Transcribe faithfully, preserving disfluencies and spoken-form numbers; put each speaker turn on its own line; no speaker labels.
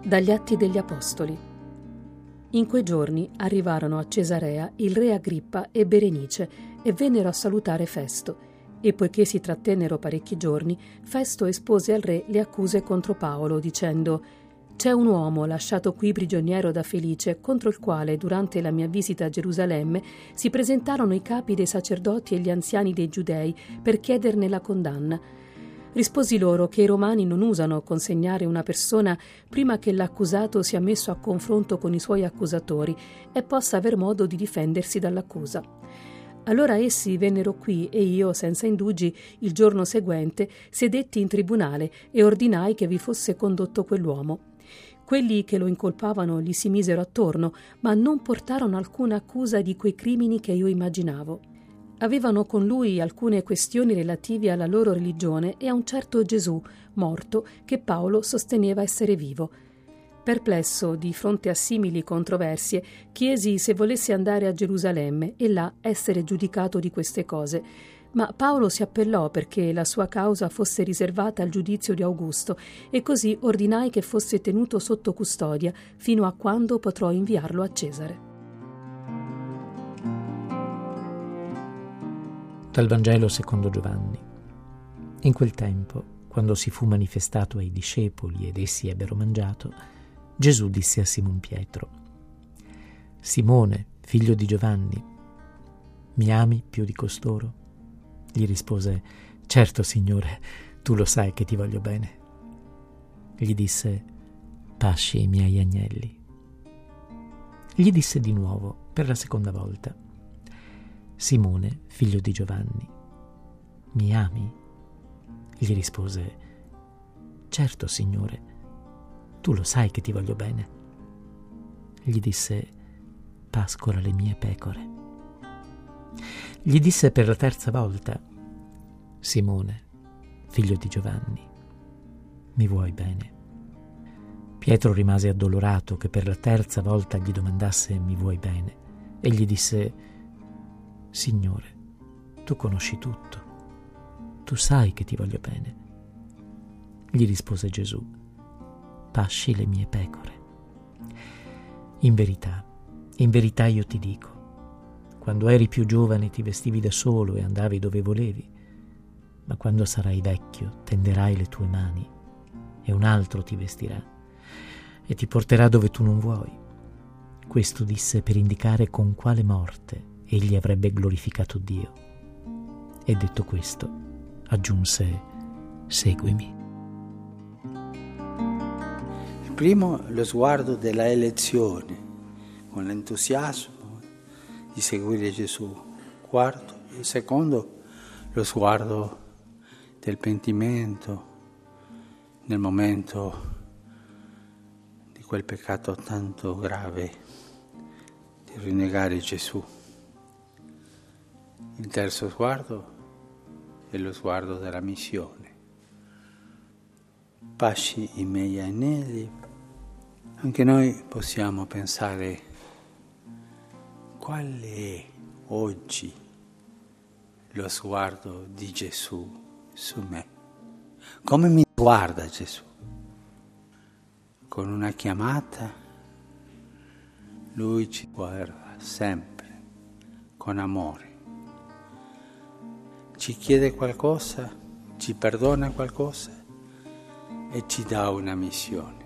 Dagli Atti degli Apostoli. In quei giorni arrivarono a Cesarea il re Agrippa e Berenice e vennero a salutare Festo. E poiché si trattennero parecchi giorni, Festo espose al re le accuse contro Paolo, dicendo: «C'è un uomo lasciato qui prigioniero da Felice, contro il quale, durante la mia visita a Gerusalemme, si presentarono i capi dei sacerdoti e gli anziani dei Giudei per chiederne la condanna. Risposi loro che i romani non usano consegnare una persona prima che l'accusato sia messo a confronto con i suoi accusatori e possa aver modo di difendersi dall'accusa. Allora essi vennero qui e io, senza indugi, il giorno seguente sedetti in tribunale e ordinai che vi fosse condotto quell'uomo. Quelli che lo incolpavano gli si misero attorno, ma non portarono alcuna accusa di quei crimini che io immaginavo. Avevano con lui alcune questioni relative alla loro religione e a un certo Gesù, morto, che Paolo sosteneva essere vivo. Perplesso di fronte a simili controversie, chiesi se volesse andare a Gerusalemme e là essere giudicato di queste cose. Ma Paolo si appellò perché la sua causa fosse riservata al giudizio di Augusto e così ordinai che fosse tenuto sotto custodia fino a quando potrò inviarlo a Cesare».
Dal Vangelo secondo Giovanni. In quel tempo, quando si fu manifestato ai discepoli ed essi ebbero mangiato, Gesù disse a Simon Pietro: «Simone, figlio di Giovanni, mi ami più di costoro?» Gli rispose: «Certo, Signore, tu lo sai che ti voglio bene». Gli disse: «Pasci i miei agnelli». Gli disse di nuovo, per la seconda volta: «Simone, figlio di Giovanni, mi ami?» Gli rispose: «Certo, Signore, tu lo sai che ti voglio bene». Gli disse: «Pascola le mie pecore». Gli disse per la terza volta: «Simone, figlio di Giovanni, mi vuoi bene?» Pietro rimase addolorato che per la terza volta gli domandasse: «Mi vuoi bene?» E gli disse: «Signore, tu conosci tutto, tu sai che ti voglio bene». Gli rispose Gesù: «Pasci le mie pecore. In verità, in verità io ti dico, quando eri più giovane ti vestivi da solo e andavi dove volevi, ma quando sarai vecchio tenderai le tue mani e un altro ti vestirà e ti porterà dove tu non vuoi». Questo disse per indicare con quale morte egli avrebbe glorificato Dio. E detto questo, aggiunse: «Seguimi».
Il primo, lo sguardo della elezione, con l'entusiasmo di seguire Gesù. Quarto, il secondo, lo sguardo del pentimento nel momento di quel peccato tanto grave di rinnegare Gesù. Il terzo sguardo è lo sguardo della missione. Pasci i miei agnelli. Anche noi possiamo pensare: qual è oggi lo sguardo di Gesù su me? Come mi guarda Gesù? Con una chiamata Lui ci guarda sempre con amore. Ci chiede qualcosa, ci perdona qualcosa e ci dà una missione.